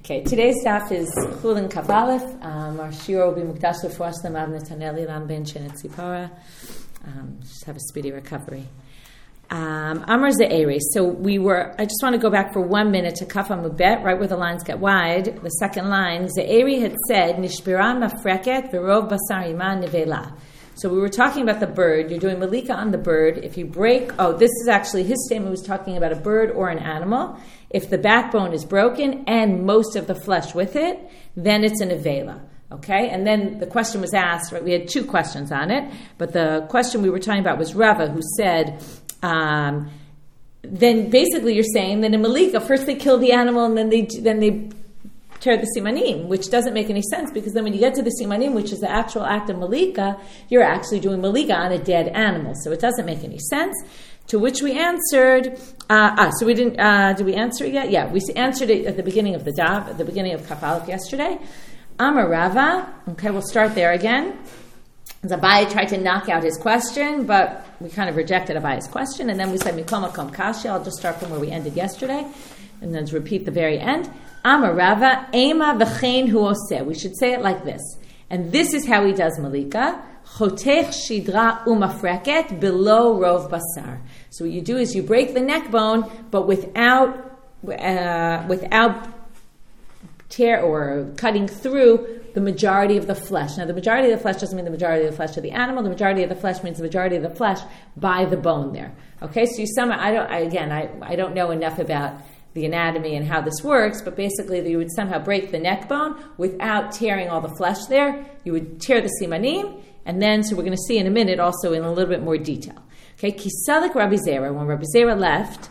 Okay, today's daf is Chulin Kaf Aleph. Our shir will be Mukdash L'Refuah Shlema Netanel Ilan Ben Shenet Tzipora. Just have a speedy recovery. Amar Ze'eri. So I just want to go back for 1 minute to Kaf Amud Bet, right where the lines get wide. The second line, Ze'eri had said, Nishbira mafreket v'rov basar iman nevela. So we were talking about the bird. You're doing malika on the bird. If you break, this is actually, his statement was talking about a bird or an animal. If the backbone is broken and most of the flesh with it, then it's an nevela. Okay? And then the question was asked, right? We had 2 questions on it, but the question we were talking about was Rava, who said, then basically you're saying that in malika, first they kill the animal and then they tear the simanim, which doesn't make any sense, because then when you get to the simanim, which is the actual act of malika, you're actually doing malika on a dead animal. So it doesn't make any sense. To which we answered, so we didn't, did we answer it yet? Yeah, we answered it at the beginning of the daf, at the beginning of Kaf Aleph yesterday. Amar Rava, okay, we'll start there again. Abaye tried to knock out his question, but we kind of rejected Abaye's question, and then we said, Mikol Makom Kasha, I'll just start from where we ended yesterday, and then repeat the very end. Amar Rava, Ema v'chein hu oseh. We should say it like this. And this is how he does malika. Chotech shidra umafreket below rov basar. So what you do is you break the neck bone, but without tear or cutting through the majority of the flesh. Now, the majority of the flesh doesn't mean the majority of the flesh of the animal. The majority of the flesh means the majority of the flesh by the bone there. Okay, so I don't know enough about the anatomy and how this works, but basically you would somehow break the neck bone without tearing all the flesh there. You would tear the simanim, and then, so we're going to see in a minute also in a little bit more detail. Okay, Kisalik Rabbi Zera, when Rabbi Zera left,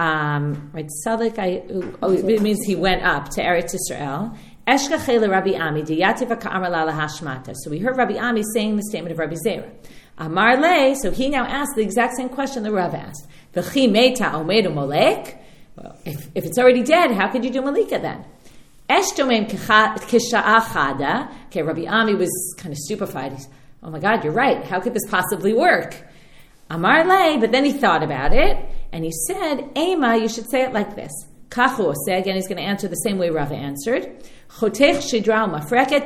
it means he went up to Eretz Yisrael. Rabbi Ami, so we heard Rabbi Ami saying the statement of Rabbi Zera. Amar le, so he now asked the exact same question the Rav asked. V'chi meta omedu molek. Well, if it's already dead, how could you do malika then? Okay, Rabbi Ami was kind of stupefied. He's, oh my God, you're right. How could this possibly work? Amar le, but then he thought about it, and he said, Ema, you should say it like this. Kachu oseh, again, he's going to answer the same way Rava answered. Chotech shidra mafreket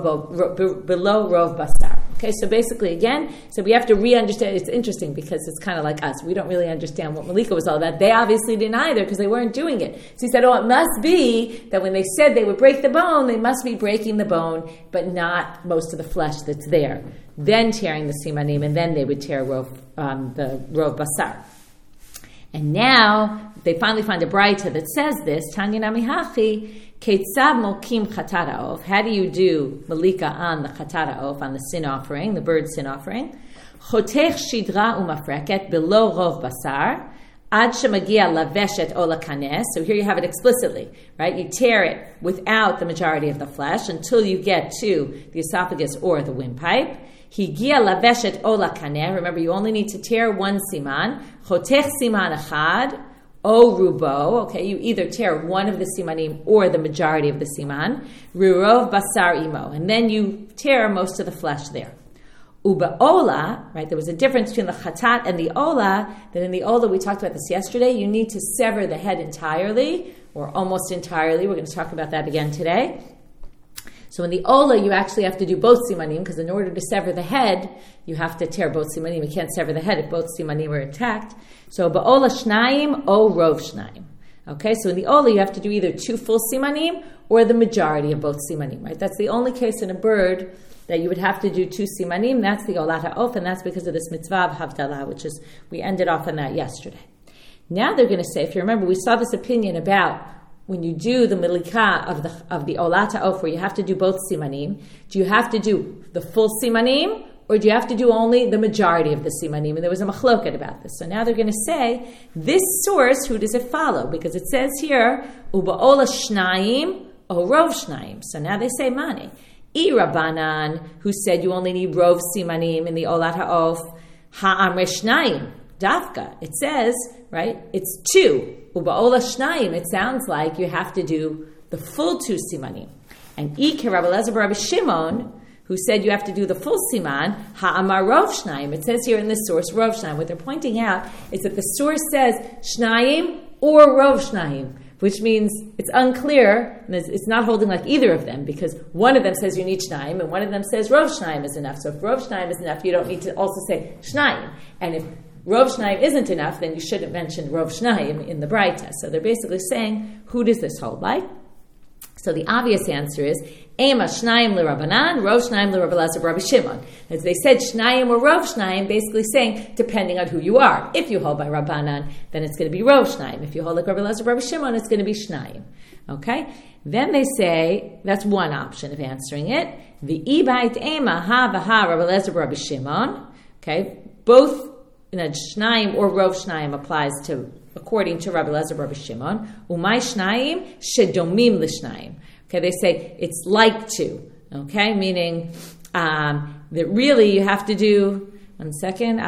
below rov basar. Okay, so basically, again, so we have to re-understand. It's interesting because it's kind of like us. We don't really understand what malika was all about. They obviously didn't either because they weren't doing it. So he said, it must be that when they said they would break the bone, they must be breaking the bone, but not most of the flesh that's there. Then tearing the simanim, and then they would tear the rov basar. And now they finally find a braita that says this, Tanya Namihachi, Ketzab Mokim Chataraof. How do you do malika on the Chataraof, on the sin offering, the bird sin offering? Chotech Shidra Umafreket below Rov Basar, Ad Shemagia Laveshet Ola Kanes. So here you have it explicitly, right? You tear it without the majority of the flesh until you get to the esophagus or the windpipe. Higia laveshet ola kaneh. Remember, you only need to tear one siman. Chotech siman achad o rubo. Okay, you either tear one of the simanim or the majority of the siman. Rurov basar imo, and then you tear most of the flesh there. Uba ola, right? There was a difference between the chatat and the ola. That in the ola, we talked about this yesterday. You need to sever the head entirely, or almost entirely. We're going to talk about that again today. So in the ola, you actually have to do both simanim, because in order to sever the head, you have to tear both simanim. You can't sever the head if both simanim are intact. So ba'ola shnayim o rov shnayim. Okay, so in the ola, you have to do either 2 full simanim or the majority of both simanim, right? That's the only case in a bird that you would have to do 2 simanim. That's the olat ha'of, and that's because of this mitzvah of havdalah, which is, we ended off on that yesterday. Now they're going to say, if you remember, we saw this opinion about when you do the malika of the olat ha'of, where you have to do both simanim, do you have to do the full simanim, or do you have to do only the majority of the simanim? And there was a machloket about this. So now they're going to say, this source, who does it follow? Because it says here, uba'ola shnayim o rov shnayim. So now they say mane. I Rabbanan, who said you only need rov simanim in the olat ha'of, ha'amre shnayim. Dafka, it says, right, it's 2. Uba'ola shnayim, it sounds like you have to do the full 2 simanim. And Ike Rabbi Elazar Rabbi Shimon, who said you have to do the full siman, ha'amar rov shnayim. It says here in this source, rov shnayim. What they're pointing out is that the source says shnayim or rov shnayim. which means it's unclear, and it's not holding like either of them, because one of them says you need Shnayim, and one of them says Rov Shnayim is enough. So if Rov Shnayim is enough, you don't need to also say Shnayim. And if Rov Shnayim isn't enough, then you shouldn't mention Rov Shnayim in the Braita. So they're basically saying, who does this hold by? So the obvious answer is, Ema Shnayim l'Rabbanan, Rov Shnayim l'Rav Elazar Rabbi Shimon. As they said, Shnayim or Rov Shnayim, basically saying, depending on who you are. If you hold by Rabbanan, then it's going to be Rov Shnayim. If you hold like Rav Elazar Rabbi Shimon, it's going to be Shnayim. Okay? Then they say, that's one option of answering it. The Ibait Ema ha v'ha Rav Elazar Rabbi Shimon. Okay? Both Shnayim or Rov Shnayim applies to, according to Rabbi Elazar Rabbi Shimon. Umay Shnayim shedomim l'Shnayim. Okay, they say it's like to. Okay, meaning that really you have to do. 1 second.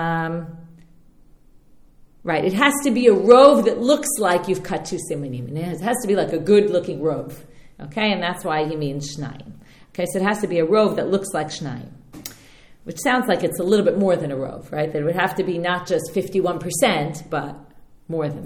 Right, it has to be a rove that looks like you've cut 2 simanim. And it has to be like a good-looking rove. Okay, and that's why he means Shnayim. Okay, so it has to be a rove that looks like Shnayim, which sounds like it's a little bit more than a rove, right? That it would have to be not just 51%, but more than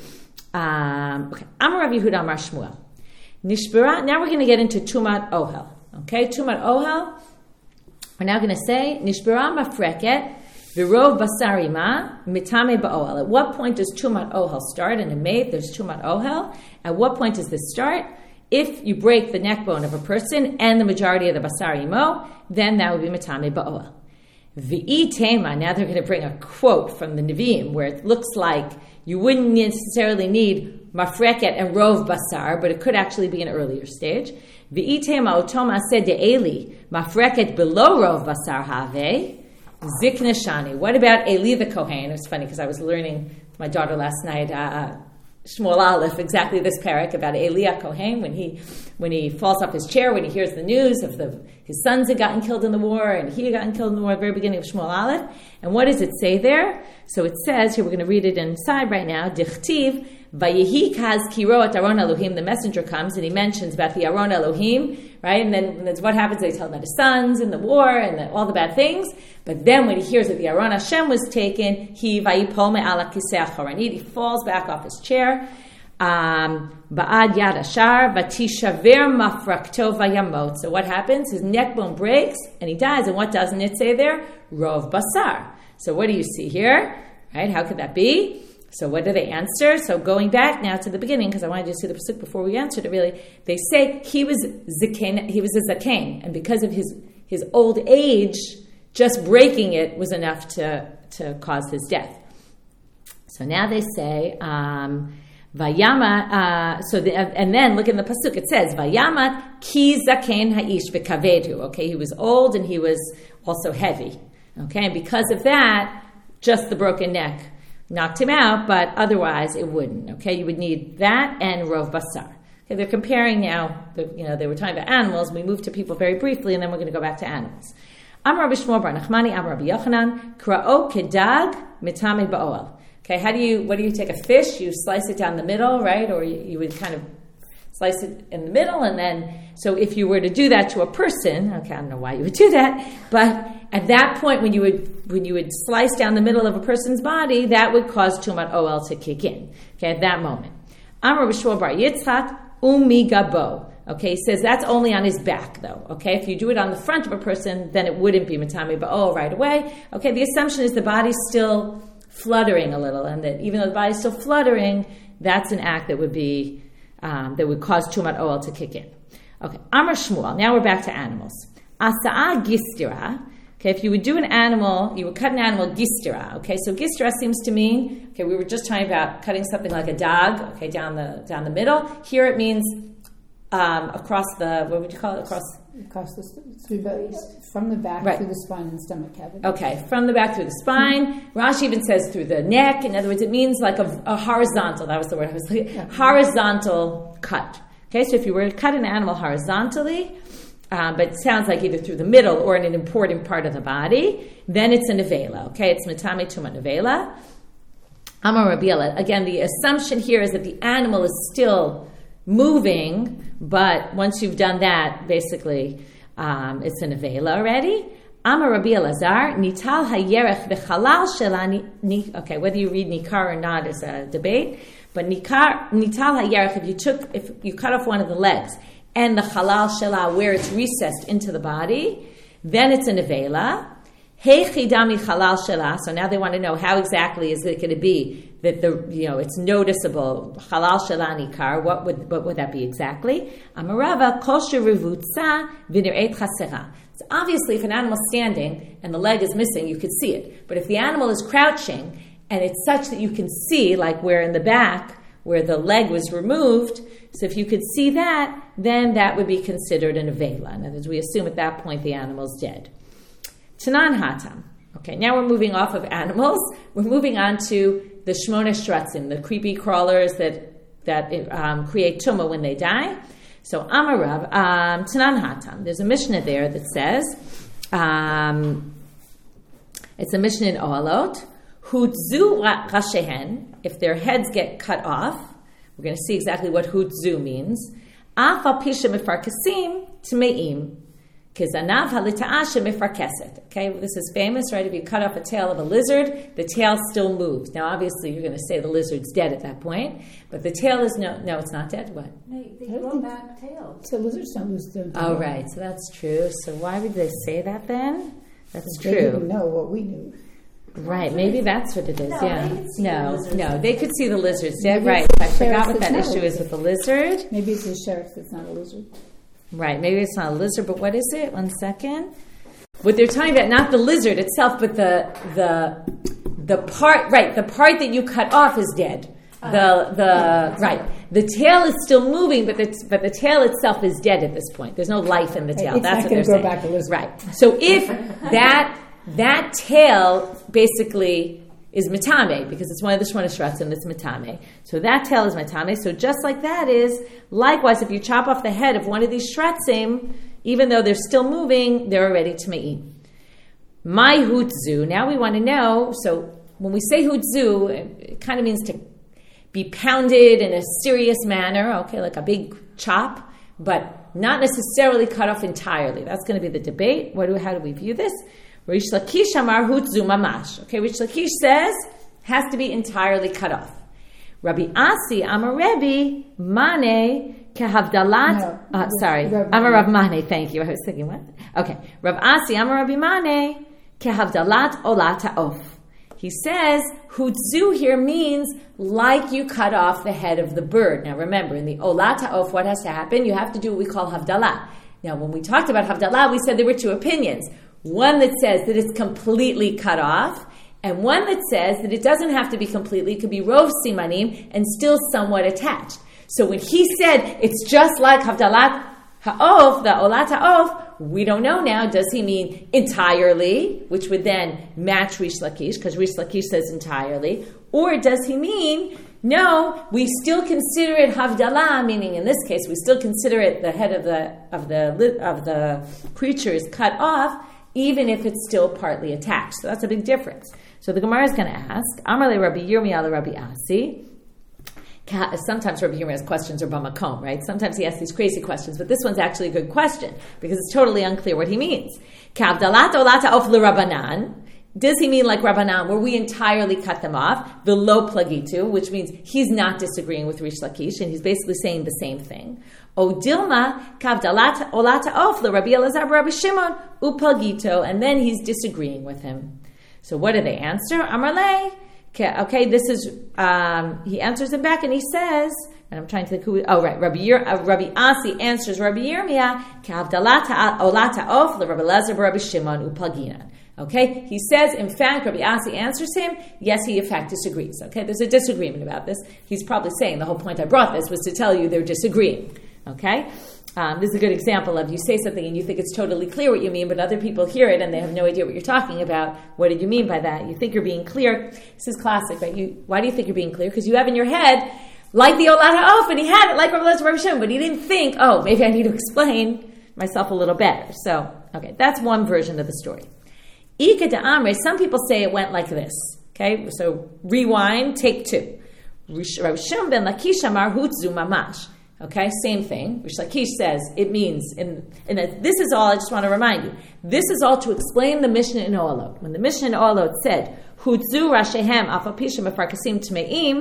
that. Okay, Amar Rav Yehuda Amar Shmuel. Nishbara, now we're going to get into Tumat Ohel. Okay, Tumat Ohel, we're now going to say, Nishbara Mafreket, Virov Basarima, Mitame Ba'ohel. At what point does Tumat Ohel start? In a maid, there's Tumat Ohel. At what point does this start? If you break the neck bone of a person and the majority of the Basarimo, then that would be Mitame Ba'ohel. V'i Tema, now they're going to bring a quote from the Nevi'im, where it looks like you wouldn't necessarily need Mafreket and Rov Basar, but it could actually be an earlier stage. V'itema otoma said to Eli, Mafreket below Rov Basar have, Zikna Shani. What about Eli the Kohen? It was funny because I was learning with my daughter last night, Shmuel Aleph, exactly this parak about Eli Kohen, when he falls off his chair, when he hears the news of his sons had gotten killed in the war, and he had gotten killed in the war at the very beginning of Shmuel Aleph. And what does it say there? So it says, here we're going to read it inside right now, Dichtiv, Vayehi kaz kiroat Aron Elohim, the messenger comes and he mentions about the Aron Elohim, right? And then that's what happens. They tell about his sons and the war and all the bad things. But then when he hears that the Aron Hashem was taken, he vayipol me'ala kiseh achoranit, he falls back off his chair. Ba'ad yad ashar vatishaver mafrakto vayamot. So what happens? His neck bone breaks and he dies. And what doesn't it say there? Rov basar. So what do you see here? Right? How could that be? So what do they answer? So going back now to the beginning, because I wanted you to see the pasuk before we answered it really, they say he was zaken, he was a zaken, and because of his old age, just breaking it was enough to cause his death. So now they say, Vayama, and then look in the pasuk, it says, Vayamat ki zaken ha'ish v'kavedu. Okay, he was old and he was also heavy. Okay, and because of that, just the broken neck knocked him out, but otherwise it wouldn't. Okay, you would need that and Rov Basar. Okay, they're comparing now. They were talking about animals. We moved to people very briefly, and then we're going to go back to animals. Amar Rabbi Shmuel bar Nachmani, Amar Rabbi Yochanan, Kra'o kedag mitame ba'oel. Okay, what do you take a fish? You slice it down the middle, right? Or you would kind of slice it in the middle, and then, so if you were to do that to a person, okay, I don't know why you would do that, but at that point when you would slice down the middle of a person's body, that would cause Tumat Ohel to kick in, okay, at that moment. Amar B'Shua bar Yitzchak, umi gabo. Okay, he says that's only on his back, though. Okay, if you do it on the front of a person, then it wouldn't be Matame Ba'ohel right away. Okay, the assumption is the body's still fluttering a little, and that even though the body's still fluttering, that's an act that would be that would cause Tumat Ohel to kick in. Okay, Amar Shmuel. Now we're back to animals. Asa'a gistira. Okay, if you would do an animal, you would cut an animal gistira. Okay, so gistira seems to mean, okay, we were just talking about cutting something like a dog. Okay, down the middle. Here it means across the, what would you call it? From the back right through the spine and stomach cavity. Okay, from the back through the spine. Rashi even says through the neck. In other words, it means like a horizontal. That was the word I was looking at. Horizontal cut. Okay, so if you were to cut an animal horizontally, but it sounds like either through the middle or in an important part of the body, then it's a nevela. Okay, it's mitame tumat nevela. Amar Rabbi Ela. Again, the assumption here is that the animal is still moving, but once you've done that, basically, it's a nevela already. Amar Rabbi Elazar, nital hayerech v'chalal shelani. Okay, whether you read nikar or not is a debate. But nital hayerech, if you cut off one of the legs, and the halal shelah, where it's recessed into the body, then it's a nevela. Heichidami halal shelah. So now they want to know how exactly is it going to be that it's noticeable halal shelah nikar. What would that be exactly? Amarava kol sherivutza v'nireit chasera. So obviously, if an animal's standing and the leg is missing, you could see it. But if the animal is crouching and it's such that you can see, like where in the back where the leg was removed, so if you could see that, then that would be considered an avela. In other words, we assume at that point the animal's dead. Tanan hatam. Okay, now we're moving off of animals. We're moving on to the shmona shratzim, the creepy crawlers that create tumah when they die. So Amarav, Tanan hatam. There's a Mishnah there that says, it's a Mishnah in Ohalot, Hutzu rashehen, if their heads get cut off, we're going to see exactly what hutzu means. Afal pisha mefarkasim tmeim, kizanav halita'asha mefarkeset. Okay, this is famous, right? If you cut off a tail of a lizard, the tail still moves. Now, obviously, you're going to say the lizard's dead at that point, but the tail is no, it's not dead. What? They grow back tails. So lizards don't lose their tail. Oh, right. So that's true. So why would they say that then? That's true. They didn't know what we knew. Right, maybe that's what it is. No, they could see the lizards. Yeah, right. I forgot what that issue is with the lizard. Maybe it's a sheriff that's not a lizard. Right, maybe it's not a lizard, but what is it? 1 second. What they're talking about, not the lizard itself, but the part. Right, the part that you cut off is dead. The tail is still moving, but the tail itself is dead at this point. There's no life in the tail. It's that's not what they're grow saying. Back a lizard. Right. So if that tail basically is mitame, because it's one of the shmona shratzim, it's mitame. So that tail is mitame. So just like that is, likewise, if you chop off the head of one of these shratzim, even though they're still moving, they're already tmei. My hutzu. Now we want to know, so when we say hutzu, it kind of means to be pounded in a serious manner, okay, like a big chop, but not necessarily cut off entirely. That's going to be the debate. How do we view this? Rish Lakish amar hutzu mamash. Okay, Rish Lakish says has to be entirely cut off. Rabbi Asi amar Rebbe mane kehavdalat. Amar Rav Mane. Thank you. I was thinking what? Okay, Rav Asi amar Rabbi mane kehavdalat olata of. He says hutzu here means like you cut off the head of the bird. Now remember, in the olata of, what has to happen? You have to do what we call havdalah. Now, when we talked about havdalah, we said there were two opinions. One that says that it's completely cut off, and one that says that it doesn't have to be completely, it could be rov simanim and still somewhat attached. So when he said it's just like havdalat ha'of, the olat ha'of, we don't know now, does he mean entirely, which would then match Rish Lakish, because Rish Lakish says entirely, or does he mean, no, we still consider it havdalah, meaning in this case, we still consider it the head of the creature is cut off, even if it's still partly attached. So that's a big difference. So the Gemara is going to ask, Amar le Rabbi Yirmiyah le Rabbi Asi. Sometimes Rabbi Yirmiyah's questions are b'makom, right? Sometimes he asks these crazy questions, but this one's actually a good question because it's totally unclear what he means. Kavdalat olata of le Rabbanan. Does he mean like Rabbanan, where we entirely cut them off? The lo plagitu, which means he's not disagreeing with Rish Lakish, and he's basically saying the same thing. O Dilma kavdalat olata of le Rabbi Elazar Rabbi Shimon upagito, and then he's disagreeing with him. So what do they answer? Amarle. Okay, this is, he answers him back and he says, and I'm trying to think Rabbi Asi answers Rabbi Yirmiyah, Kavdalata olata of the Rabbi Elazar Rabbi Shimon upaginan. Okay, he says, in fact, Rabbi Asi answers him, yes, he in fact disagrees. Okay, there's a disagreement about this. He's probably saying the whole point I brought this was to tell you they're disagreeing. Okay? This is a good example of you say something and you think it's totally clear what you mean, but other people hear it and they have no idea what you're talking about. What did you mean by that? You think you're being clear. This is classic, right? Why do you think you're being clear? Because you have in your head, like the Olat HaOf, and he had it like Rabbi Elazar Rabbi Shimon, but he didn't think, maybe I need to explain myself a little better. So, okay, that's one version of the story. Ika de Amre, some people say it went like this. Okay, so rewind, take two. Rabbi Shimon ben Lakish amar hutzu mamash. Okay, same thing. Rish Lakish says it means, this is all, I just want to remind you, this is all to explain the Mishnah in Ohalot. When the Mishnah in Ohalot said, Hutzu rashehem afapishem efarkasim tmeim,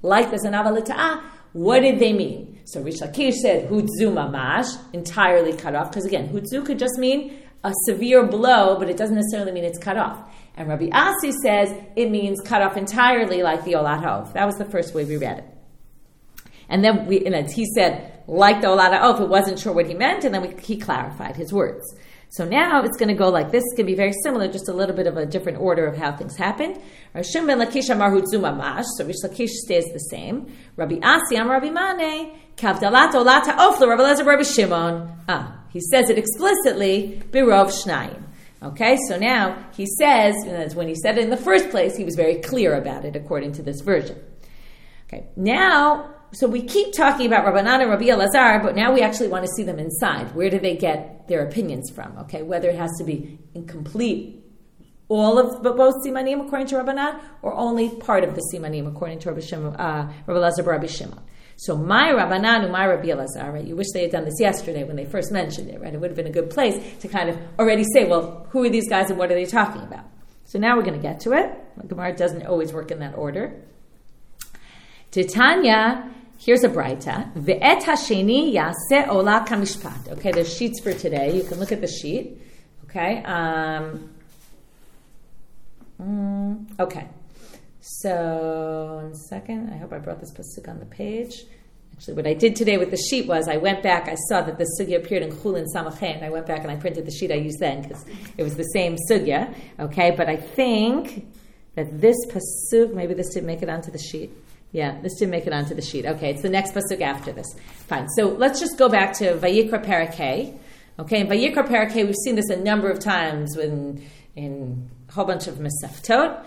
like the Zanav L'Ta'ah, what did they mean? So Rish Lakish said, Hudzu mamash, entirely cut off, because again, Hudzu could just mean a severe blow, but it doesn't necessarily mean it's cut off. And Rabbi Asi says it means cut off entirely like the Olat Ha'of. That was the first way we read it. And then he said, like the Olat Ha'of, it wasn't sure what he meant, and then he clarified his words. So now it's going to go like this. It's going to be very similar, just a little bit of a different order of how things happened. Rashum ben Lakish amar hutzu mamash. So Rish Lakish stays the same. Rabbi Asi amar Rabbi Mane kavdalat olat ha'of l'Rabbi Elazar Rabbi Shimon. He says it explicitly, birov shnayim. Okay, so now he says, when he said it in the first place, he was very clear about it according to this version. Okay, now, so we keep talking about Rabbanan and Rabbi Elazar, but now we actually want to see them inside. Where do they get their opinions from? Okay, whether it has to be incomplete, all of both Simanim according to Rabbanan, or only part of the Simanim according to Rabbi Elazar Rabbi Shimon. So my Rabbanan and my Rabbi Elazar, right? You wish they had done this yesterday when they first mentioned it, right? It would have been a good place to kind of already say, well, who are these guys and what are they talking about? So now we're going to get to it. Gemara doesn't always work in that order. Titania, here's a braita. Ve'et hasheni yaseh ola kamishpat. Okay, there's sheets for today. You can look at the sheet. Okay. Okay. So, 1 second. I hope I brought this pasuk on the page. Actually, what I did today with the sheet was I went back. I saw that the sugya appeared in Chulin Samachay, and I went back and I printed the sheet I used then because it was the same sugya. Okay, but I think that this pasuk, maybe this didn't make it onto the sheet. Yeah, this didn't make it onto the sheet. Okay, it's the next pasuk after this. Fine. So let's just go back to Vayikra Parakeh. Okay, in Vayikra Parakeh, we've seen this a number of times in a whole bunch of Mesaftot.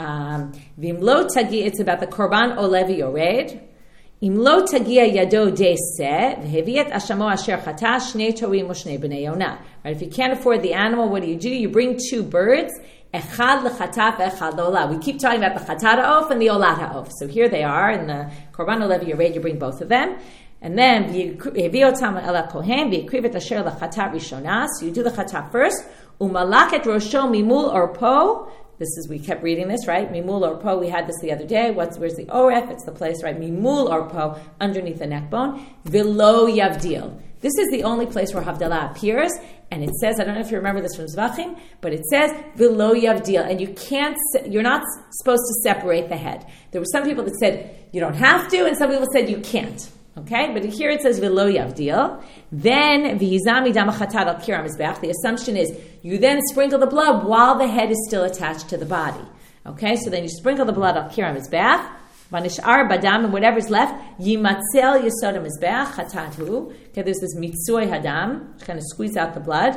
Vimlo tagi, it's about the korban olevi yored. Imlo tagia yado deiseh v'heviet ashamo asher chata shnei torim u'shnei b'nei yonah. Right? If you can't afford the animal, what do? You bring 2 birds. Echad l'chatat ve'echad l'olah. We keep talking about the chatat ha'of and the olat ha'of. So here they are in the korban olevi yored. You bring both of them. And then v'yiviotam ela kohen v'yikrivet asher l'chatat rishonah. So you do the chatat first. Umalaket rosho mimul orpo. This is, we kept reading this, right? Mimul orpo, we had this the other day. Where's the oref? It's the place, right? Mimul orpo, underneath the neck bone. Vilo yavdil. This is the only place where Havdalah appears. And it says, I don't know if you remember this from Zvachim, but it says, Vilo yavdil. And you're not supposed to separate the head. There were some people that said, you don't have to, and some people said you can't. Okay, but here it says v'lo yavdil. Then v'yizami dam chatat al kir hamizbeach. The assumption is you then sprinkle the blood while the head is still attached to the body. Okay, so then you sprinkle the blood al kir hamizbeach. Vanishar badam, and whatever's left yimatzel yesod hamizbeach chatatu. Okay, there's this mitzui hadam, kind of squeeze out the blood.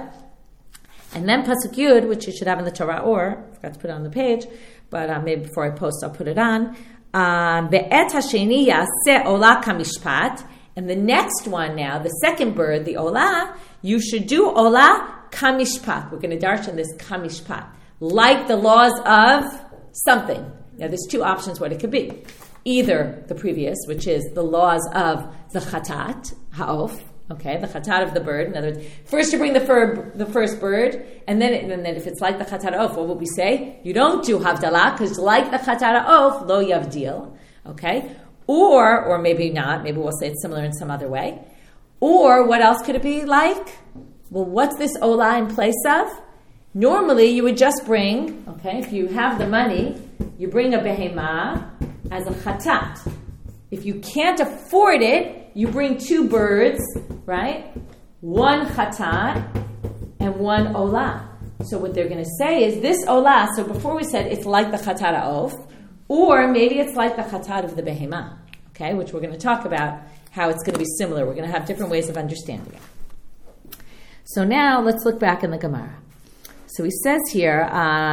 And then pasuk yud, which you should have in the Torah, or I forgot to put it on the page, but maybe before I post, I'll put it on. Ve'et hasheni yaseh olah kamishpat, and the next one now, the second bird, the olah, you should do olah kamishpat. We're going to darshan this kamishpat, like the laws of something. Now, there's 2 options what it could be: either the previous, which is the laws of the chatat ha'of. Okay, the chatat of the bird. In other words, first you bring the first bird, and then if it's like the chatat of, what would we say? You don't do havdalah, because like the chatat of, lo yavdil. Okay, or maybe not. Maybe we'll say it's similar in some other way. Or what else could it be like? Well, what's this olah in place of? Normally, you would just bring. Okay, if you have the money, you bring a behemah as a chatat. If you can't afford it, you bring 2 birds, right? 1 chatat and 1 olah. So what they're going to say is this olah, so before we said it's like the chatat ha'of, or maybe it's like the chatat of the behemah, okay, which we're going to talk about how it's going to be similar. We're going to have different ways of understanding it. So now let's look back in the Gemara. So he says here,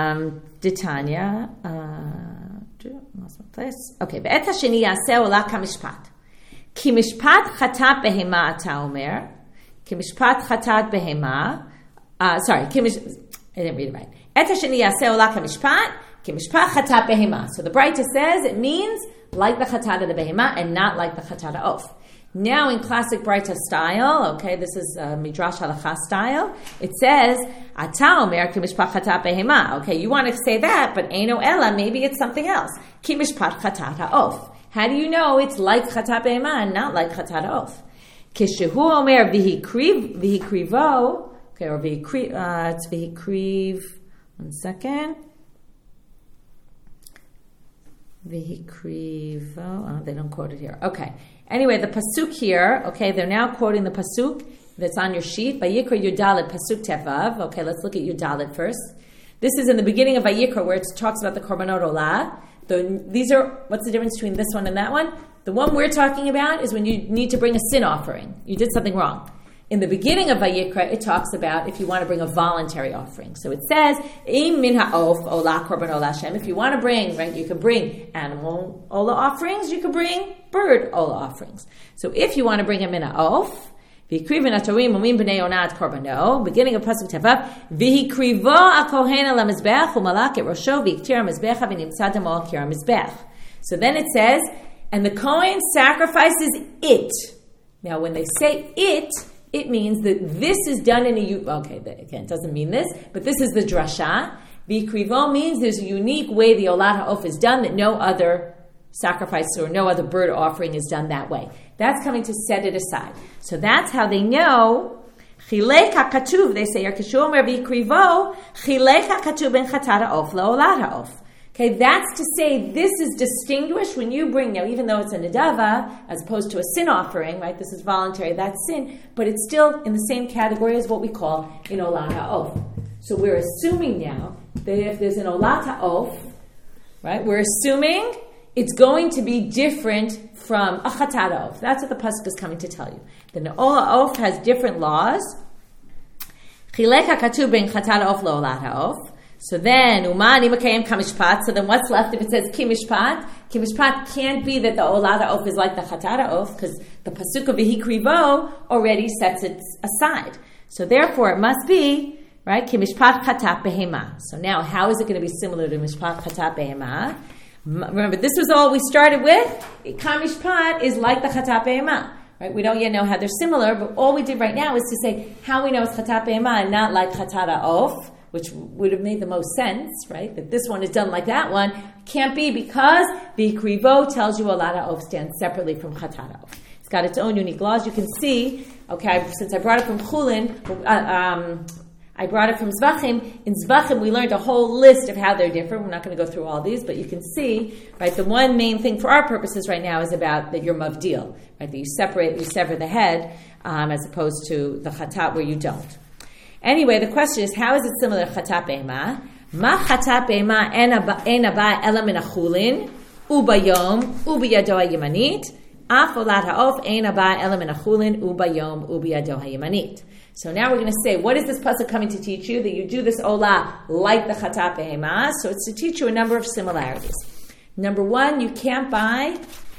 Ditanya, lost my place. Okay, ve'et hasheni yaseh olah kamishpat. Ki mishpat chatat behema ata omer. Ki mishpat chatat behema. I didn't read it right. Et hasheni yaseh olah kamishpat. Ki mishpat chatat behema. So the Braita says it means like the chatat of the behema and not like the chatat of. Now in classic Braita style, okay, this is Midrash Halacha style, it says, Ata omer ki mishpat chatat behema. Okay, you want to say that, but eino ela, maybe it's something else. Ki mishpat chatat ha'of. How do you know it's like chatat behema and not like chatat of? Kishehu omer v'hikrivo, okay, or it's v'hikriv. 1 second. V'hikrivo. They don't quote it here. Okay. Anyway, the pasuk here. Okay, they're now quoting the pasuk that's on your sheet. Vayikra Yudalet pasuk tevav. Okay, let's look at Yudalet first. This is in the beginning of Vayikra where it talks about the korbanot olah. These are, what's the difference between this one and that one? The one we're talking about is when you need to bring a sin offering. You did something wrong. In the beginning of Vayikra, it talks about if you want to bring a voluntary offering. So it says, Im min ha'of olah korban olah Hashem. If you want to bring, right, you can bring animal olah offerings, you can bring bird olah offerings. So if you want to bring a min ha'of, beginning of pasuk tevav, v'hikrivo akohen al hamizbech umalak et rosho v'iktir hamizbecha v'nimtzad damo al kir hamizbech. So then it says, and the Kohen sacrifices it. Now when they say it means that this is done in a, okay, again, it doesn't mean this, but this is the drasha. V'hikrivo means there's a unique way the olat ha'of is done that no other sacrifice or no other bird offering is done that way. That's coming to set it aside. So that's how they know. Chilek hakatuv, they say, Yerkeshu omer v'hikrivo, chilek hakatuv ben chatat ha'of la'olat ha'of. Okay, that's to say this is distinguished when you bring, now even though it's a nedava, as opposed to a sin offering, right? This is voluntary, that's sin, but it's still in the same category as what we call an olat ha'of. So we're assuming now that if there's an olat ha'of, right, we're assuming it's going to be different from a chatat ha'of. That's what the pasuk is coming to tell you. The olat ha'of has different laws. Chilek hakatuv ben chatat ha'of la'olat ha'of. So then, umani makayim kamishpat. So then, what's left if it says kimishpat? Kimishpat can't be that the olat ha'of is like the chatat ha'of because the pasuk of v'hikrivo already sets it aside. So therefore, it must be right kimishpat chatat behema. So now, how is it going to be similar to mishpat chatat behema? Remember, this was all we started with. Kamishpat is like the chatat behema. Right? We don't yet know how they're similar, but all we did right now is to say how we know it's chatat behema and not like chatat ha'of, which would have made the most sense, right? That this one is done like that one. Can't be because the Krivo tells you olat ha'of stands separately from chatat ha'of. It's got its own unique laws. You can see, okay, since I brought it from Chulin, I brought it from Zvachim. In Zvachim, we learned a whole list of how they're different. We're not going to go through all these, but you can see, right, the one main thing for our purposes right now is about that you're mavdil, right, that you sever the head, as opposed to the chatat where you don't. Anyway, the question is, how is it similar to chatat behema? Ma chatat behema en aba ela min achulin ubayom ubiyado hayemanit af olat ha'of en aba ela min achulin ubayom ubiyado hayemanit. So now we're going to say, what is this pasuk coming to teach you? That you do this olah like the chatat behema. So it's to teach you a number of similarities. Number one, you can't buy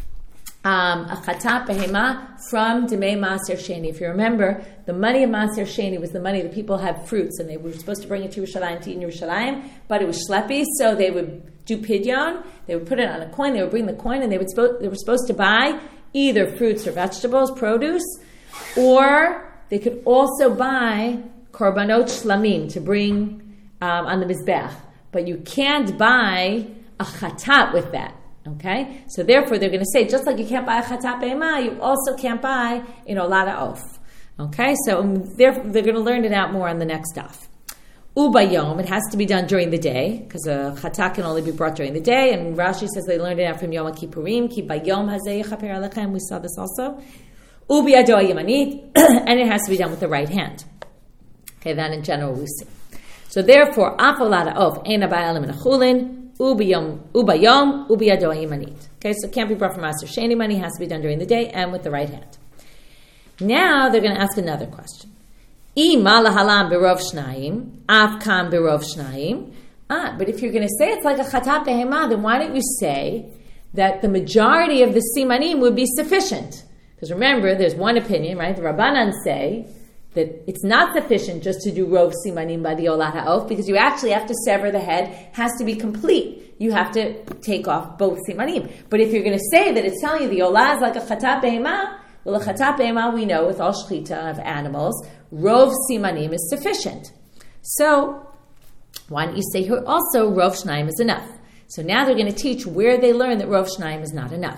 a chatat behema from Demei Maaser Sheni. If you remember, the money of Maaser Sheni was the money that people had fruits, and they were supposed to bring it to Yerushalayim to eat in Yerushalayim, but it was shlepi, so they would do pidyon, they would put it on a coin, they would bring the coin, and they were supposed to buy either fruits or vegetables, produce, or they could also buy korbanot shlamim to bring on the mizbech, but you can't buy a chatat with that. Okay, so therefore they're going to say, just like you can't buy a chatat behema, you also can't buy an olat ha'of. Okay, so they're going to learn it out more on the next daf. Ubayom, it has to be done during the day, because a chatat can only be brought during the day, and Rashi says they learned it out from Yom Kippurim, ki bayom hazeh yechaper alechem, we saw this also. Ubiyado hayemanit, and it has to be done with the right hand. Okay, that in general we see. So therefore, af olat ha'of, ein aba ela min achulin, ubayom ubiyado hayemanit. Okay, so it can't be brought from Maaser Sheni money, has to be done during the day and with the right hand. Now they're going to ask another question. Ima lahalam berov shnayim, afkan berov shnayim. But if you're going to say it's like a chatat behema, then why don't you say that the majority of the simanim would be sufficient? Because remember, there's one opinion, right? The Rabbanan say that it's not sufficient just to do rov simanim by the olat ha'of, because you actually have to sever the head, has to be complete. You have to take off both simanim. But if you're going to say that it's telling you the olah is like a chatat behema, well, a chatat behema we know with all shchita of animals, rov simanim is sufficient. So why don't you say here also rov shnayim is enough? So now they're going to teach where they learn that rov shnayim is not enough.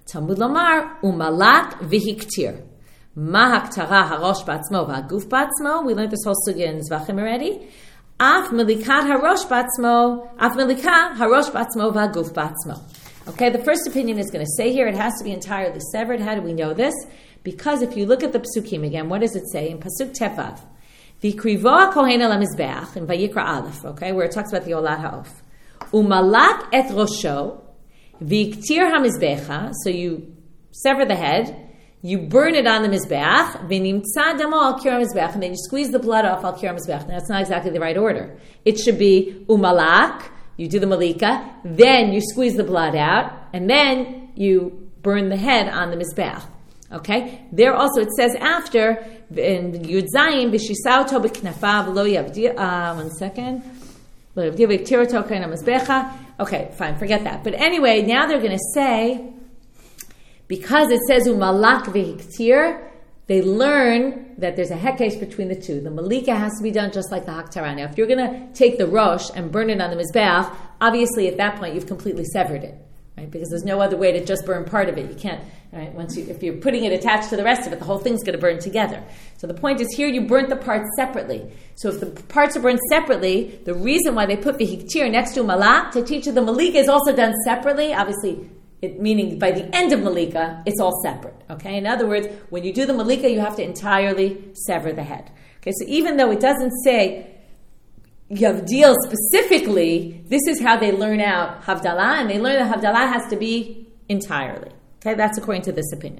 Talmud lomar umalak v'hiktir. Ma haktara harosh b'atzmo v'aguf b'atzmo. We learned this whole sugya in Zvachim already. Af melikat harosh b'atzmo v'aguf b'atzmo. Okay, the first opinion is going to say here it has to be entirely severed. How do we know this? Because if you look at the psukim again, what does it say in pasuk tevav? V'krivo kohen al mizbeach in Vayikra Aleph. Okay, where it talks about the olat ha'of. Umalak et rosho v'iktir hamizbecha. So you sever the head. You burn it on the mizbeach, v'nimtza damo al kir mizbeach, and then you squeeze the blood off al kir mizbeach. Now, that's not exactly the right order. It should be umalak, you do the malika, then you squeeze the blood out, and then you burn the head on the mizbeach. Okay? There also it says after, in Yud Zayin, v'shisao to b'knafav lo yavdi, one second, lo yavdi v'iktir to kain mizbecha. Okay, fine, forget that. But anyway, now they're going to say, because it says umalak v'hiktir, they learn that there's a hekesh between the two. The malika has to be done just like the haktara. Now, if you're going to take the rosh and burn it on the mizbeach, obviously at that point you've completely severed it, right? Because there's no other way to just burn part of it. You can't, right? If you're putting it attached to the rest of it, the whole thing's going to burn together. So the point is here you burnt the parts separately. So if the parts are burned separately, the reason why they put v'hiktir next to malak to teach you the malika is also done separately. Obviously, meaning by the end of malika, it's all separate. Okay. In other words, when you do the malika, you have to entirely sever the head. Okay. So even though it doesn't say Yavdil specifically, this is how they learn out Havdalah, and they learn that Havdalah has to be entirely. Okay, that's according to this opinion.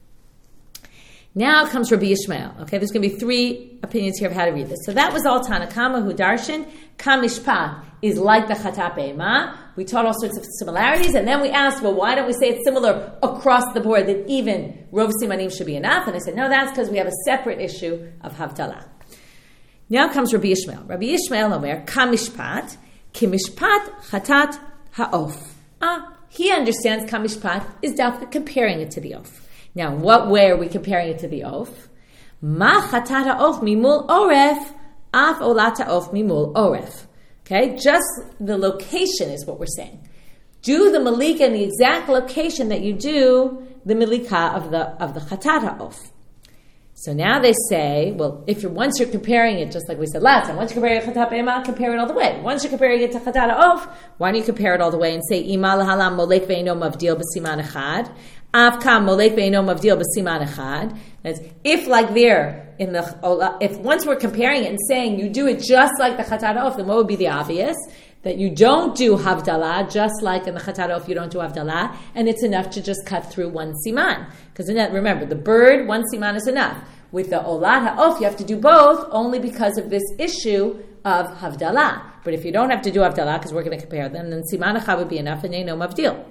Now comes Rabbi Yishmael. Okay, there's going to be three opinions here of how to read this. So that was all Tanakama who darshan. Kamishpat is like the Chatat Be'ema. We taught all sorts of similarities, and then we asked, well, why don't we say it's similar across the board, that even Rov Simanim should be enough? And I said, no, that's because we have a separate issue of Havdalah. Now comes Rabbi Yishmael. Rabbi Yishmael Omer, Kamishpat, Kimishpat Chatat Ha'of. He understands Kamishpat is definitely comparing it to the Of. Now, in what way are we comparing it to the Of? Ma Chatat Ha'of mimul oref, af olat ha'of mimul oref. Okay, just the location is what we're saying. Do the malika in the exact location that you do the malika of the Chatat Ha'of. So now they say, well, once you're comparing it, just like we said last time, once you're comparing it to Chatat Be'ema, compare it all the way. Once you're comparing it to Chatat Ha'of, why don't you compare it all the way and say, Ima lahalam molek ve'eno mavdil b'siman echad, av kam molek ve'eno mavdil b'siman echad. That's if like there, if once we're comparing it and saying you do it just like the Chatat Ha'of, then what would be the obvious? That you don't do Havdalah, just like in the Chatat Ha'of you don't do Havdalah, and it's enough to just cut through one siman. Because remember, the bird, one siman is enough. With the Olat Ha'of, you have to do both, only because of this issue of Havdalah. But if you don't have to do Havdalah, because we're going to compare them, then siman echad would be enough, and no mavdil.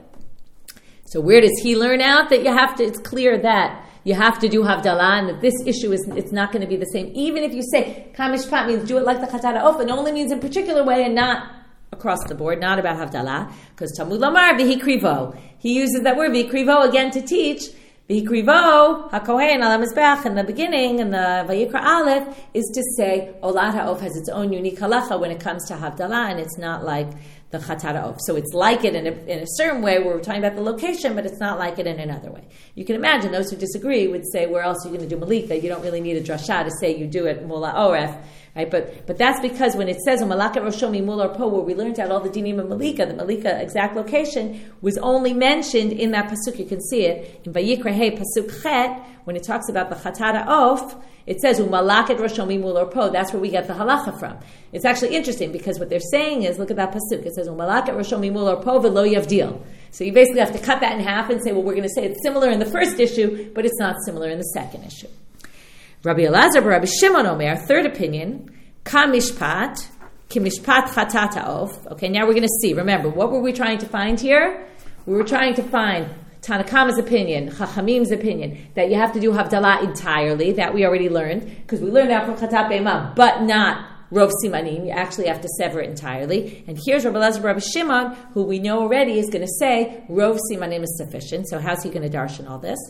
So where does he learn out that it's clear that you have to do Havdalah, and that this issue it's not going to be the same. Even if you say, Kamishpat means do it like the Chatat Ha'of, it only means in a particular way and not across the board, not about Havdalah, because Talmud Lamar v'hikrivo. He uses that word v'hikrivo again to teach v'hikrivo hakohen al mizbeach in the beginning, in the Vayikra Aleph, is to say Olat Ha'of has its own unique halacha when it comes to Havdalah, and it's not like the Chatat Ha'of. So it's like it in a certain way where we're talking about the location, but it's not like it in another way. You can imagine those who disagree would say, where else are you going to do Malika? You don't really need a drasha to say you do it Mula Oref. Right, but that's because when it says Malaka Roshomi Mul or Po, where we learned out all the dinim of Malika, the Malika exact location was only mentioned in that pasuk. You can see it in Vayikra Hey pasuk Chet when it talks about the Chatat Ha'of. It says Umalakat Roshomi Mul or Po. That's where we get the halacha from. It's actually interesting because what they're saying is, look at that pasuk. It says Umalakat Roshomi Mul or Po v'lo yavdil. So you basically have to cut that in half and say, well, we're going to say it's similar in the first issue, but it's not similar in the second issue. Rabbi Elazar, Rabbi Shimon Omer, third opinion, Kamishpat, Kimishpat Chatat Ha'of. Okay, now we're going to see. Remember, what were we trying to find here? We were trying to find Tanakama's opinion, Chachamim's opinion, that you have to do Havdalah entirely. That we already learned, because we learned that from Chatat Be'ema, but not Rov Simanim. You actually have to sever it entirely. And here's Rabbi Elazar, Rabbi Shimon, who we know already is going to say Rov Simanim is sufficient. So how's he going to darshan all this?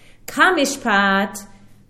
Kamishpat,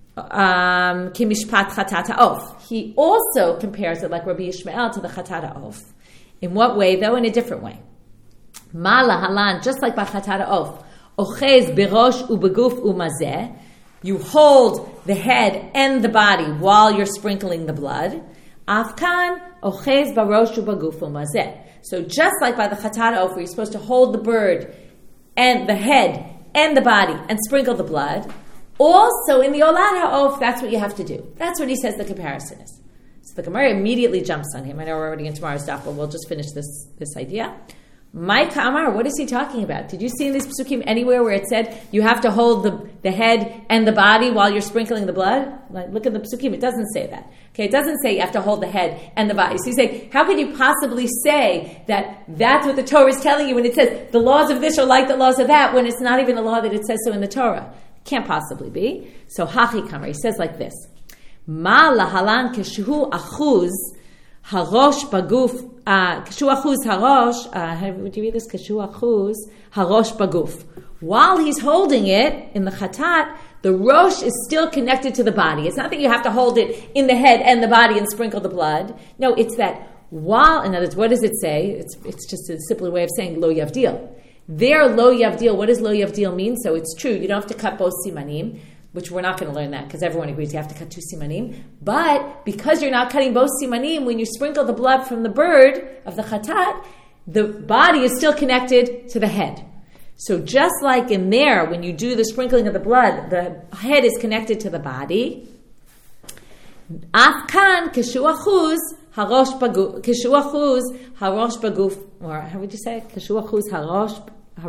Kimishpat Chatat Ha'of. He also compares it like Rabbi Yishmael to the Chatat Ha'of. In what way, though? In a different way. Ma lahalan, just like by Chatat Ha'of. ochez berosh ubeguf umazeh. You hold the head and the body while you're sprinkling the blood. Afkan ochez barosh ubeguf umazeh. So just like by the Chatat Ha'of, where you're supposed to hold the bird and the head and the body and sprinkle the blood, also in the Olad Ha'of, that's what you have to do. That's what he says the comparison is. So the Gemara immediately jumps on him. I know we're already in tomorrow's daf, but we'll just finish this idea. Ma'ika Amar, what is he talking about? Did you see in these psukim anywhere where it said you have to hold the head and the body while you're sprinkling the blood? Like, look at the psukim, it doesn't say that. Okay, it doesn't say you have to hold the head and the body. So you say, how could you possibly say that that's what the Torah is telling you when it says the laws of this are like the laws of that, when it's not even a law that it says so in the Torah? It can't possibly be. So Hachi Kamar, he says like this. Ma lahalan keshu achuz harosh baguf keshu achuz harosh. How would you read this? Keshu achuz harosh baguf. While he's holding it in the chatat, the rosh is still connected to the body. It's not that you have to hold it in the head and the body and sprinkle the blood. No, it's that while. In other words, what does it say? It's just a simpler way of saying lo yavdil. There, lo yavdil. What does lo yavdil mean? So it's true. You don't have to cut both simanim, which we're not going to learn that because everyone agrees you have to cut 2 simanim. But because you're not cutting both simanim, when you sprinkle the blood from the bird of the chatat, the body is still connected to the head. So just like in there, when you do the sprinkling of the blood, the head is connected to the body. Afkan keshu achuz harosh baguf, keshu achuz harosh baguf, or how would you say it? Keshu achuz harosh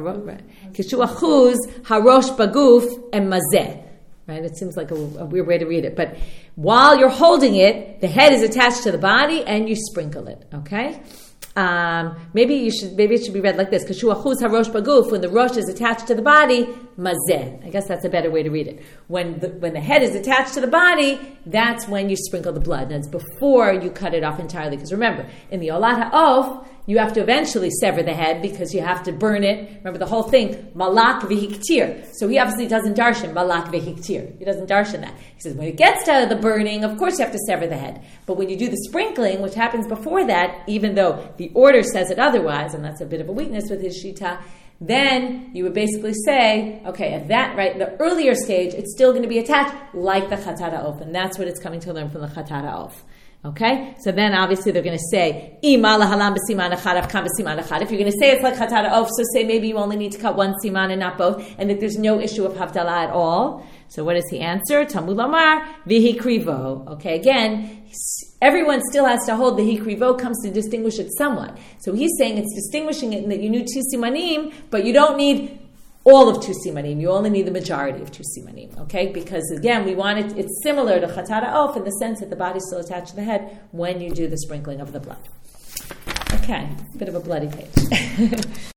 baguf and mazeh. Right? It seems like a weird way to read it. But while you're holding it, the head is attached to the body and you sprinkle it. Okay? Maybe it should be read like this. Kashu achuz harosh baguf, when the rosh is attached to the body, mazeh. I guess that's a better way to read it. When the head is attached to the body, that's when you sprinkle the blood. And it's before you cut it off entirely. Because remember, in the Olad Ha'of, you have to eventually sever the head because you have to burn it. Remember the whole thing, malak v'hiktir. So he obviously doesn't darshan malak v'hiktir. He doesn't darshan that. He says when it gets to the burning, of course you have to sever the head. But when you do the sprinkling, which happens before that, even though the order says it otherwise, and that's a bit of a weakness with his shita, then you would basically say, okay, at that, right, the earlier stage, it's still going to be attached like the Chatat Ha'of. And that's what it's coming to learn from the Chatat Ha'of. Okay? So then obviously they're going to say, if you're going to say it's like Chatat Ha'of, so say maybe you only need to cut one siman and not both, and that there's no issue of Havdalah at all. So what does he answer? Talmud Lamar, vihi krivo. Okay, again, everyone still has to hold the hikrivo, comes to distinguish it somewhat. So he's saying it's distinguishing it in that you need 2 simanim, but you don't need all of 2 simanim. You only need the majority of 2 simanim, okay? Because again, we want it, it's similar to Chatat Ha'of in the sense that the body's still attached to the head when you do the sprinkling of the blood. Okay, bit of a bloody page.